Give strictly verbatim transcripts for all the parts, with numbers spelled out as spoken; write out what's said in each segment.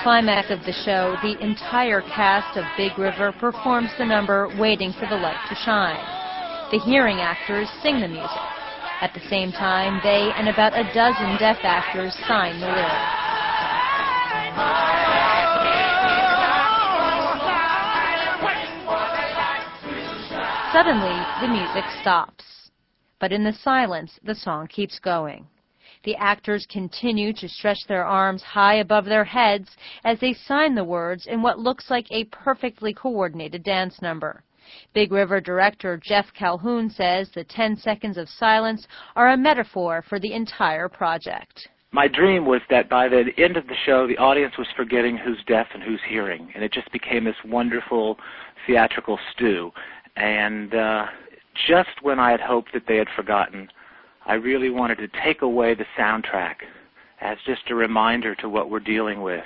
climax of the show, the entire cast of Big River performs the number Waiting for the Light to Shine. The hearing actors sing the music. At the same time, they and about a dozen deaf actors sign the lyrics. Suddenly, the music stops. But in the silence, the song keeps going. The actors continue to stretch their arms high above their heads as they sign the words in what looks like a perfectly coordinated dance number. Big River director Jeff Calhoun says the ten seconds of silence are a metaphor for the entire project. My dream was that by the end of the show, the audience was forgetting who's deaf and who's hearing, and it just became this wonderful theatrical stew. And uh, just when I had hoped that they had forgotten, I really wanted to take away the soundtrack as just a reminder to what we're dealing with.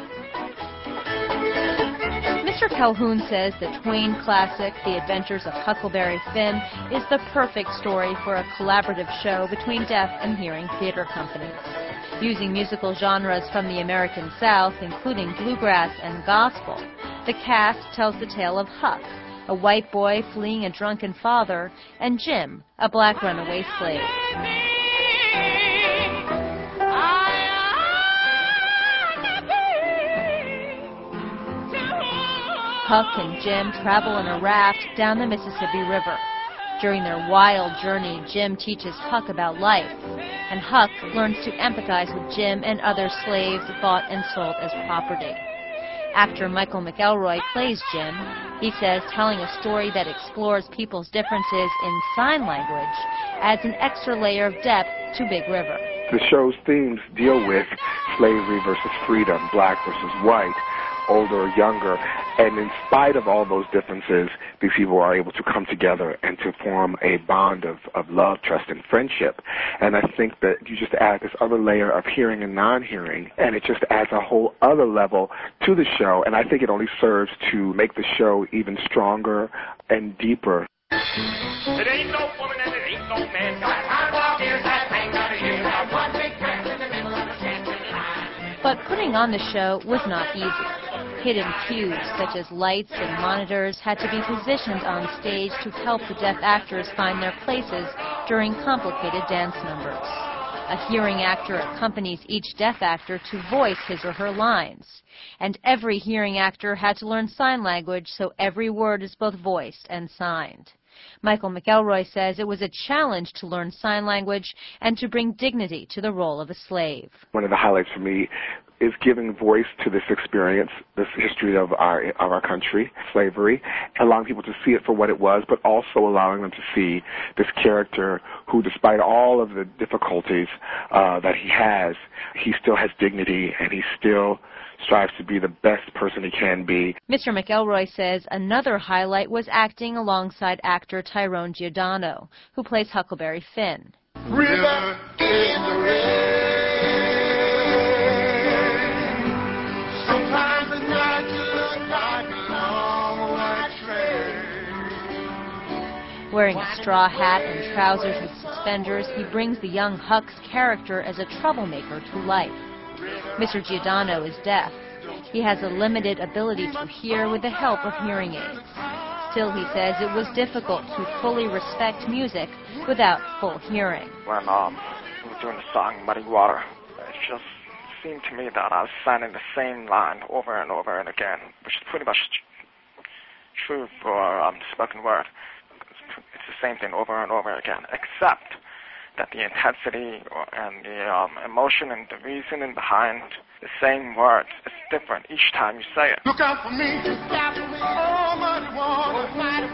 Mister Calhoun says the Twain classic, The Adventures of Huckleberry Finn, is the perfect story for a collaborative show between deaf and hearing theater companies. Using musical genres from the American South, including bluegrass and gospel, the cast tells the tale of Huck, a white boy fleeing a drunken father, and Jim, a black runaway slave. Huck and Jim travel in a raft down the Mississippi River. During their wild journey, Jim teaches Huck about life, and Huck learns to empathize with Jim and other slaves bought and sold as property. Actor Michael McElroy plays Jim. He says telling a story that explores people's differences in sign language adds an extra layer of depth to Big River. The show's themes deal with slavery versus freedom, black versus white, older or younger, and in spite of all those differences, these people are able to come together and to form a bond of, of love, trust, and friendship. And I think that you just add this other layer of hearing and non-hearing, and it just adds a whole other level to the show, and I think it only serves to make the show even stronger and deeper. It ain't no woman and it ain't no man. But putting on the show was not easy. Hidden cues, such as lights and monitors, had to be positioned on stage to help the deaf actors find their places during complicated dance numbers. A hearing actor accompanies each deaf actor to voice his or her lines. And every hearing actor had to learn sign language, so every word is both voiced and signed. Michael McElroy says it was a challenge to learn sign language and to bring dignity to the role of a slave. One of the highlights for me is giving voice to this experience, this history of our of our country, slavery, allowing people to see it for what it was, but also allowing them to see this character who, despite all of the difficulties uh, that he has, he still has dignity and he still strives to be the best person he can be. Mister McElroy says another highlight was acting alongside actor Tyrone Giordano, who plays Huckleberry Finn. River in the rain. Sometimes the night looks like a long white train. Wearing a straw hat and trousers with suspenders, he brings the young Huck's character as a troublemaker to life. Mister Giordano is deaf. He has a limited ability to hear with the help of hearing aids. Still, he says it was difficult to fully respect music without full hearing. When um, we were doing the song Muddy Water, it just seemed to me that I was signing the same line over and over and again, which is pretty much true for um, the spoken word. It's the same thing over and over again, except that the intensity and the um, emotion and the reasoning behind the same words is different each time you say it. Look out for me. Look out for me. Oh, muddy water. Oh, muddy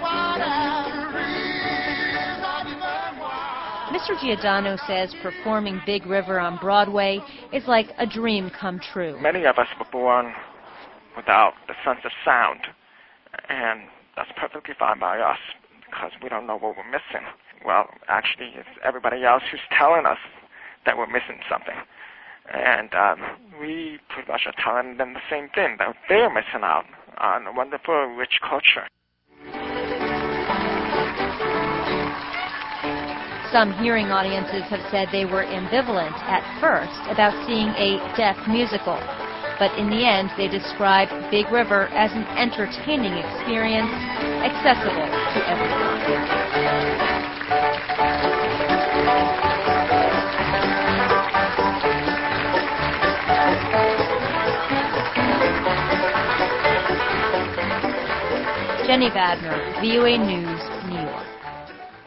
water. Mister Giordano says performing Big River on Broadway is like a dream come true. Many of us were born without the sense of sound, and that's perfectly fine by us because we don't know what we're missing. Well, actually, it's everybody else who's telling us that we're missing something. And um, we pretty much are telling them the same thing, that they're missing out on a wonderful, rich culture. Some hearing audiences have said they were ambivalent at first about seeing a deaf musical. But in the end, they describe Big River as an entertaining experience, accessible to everyone. Jenny Badner, V O A News,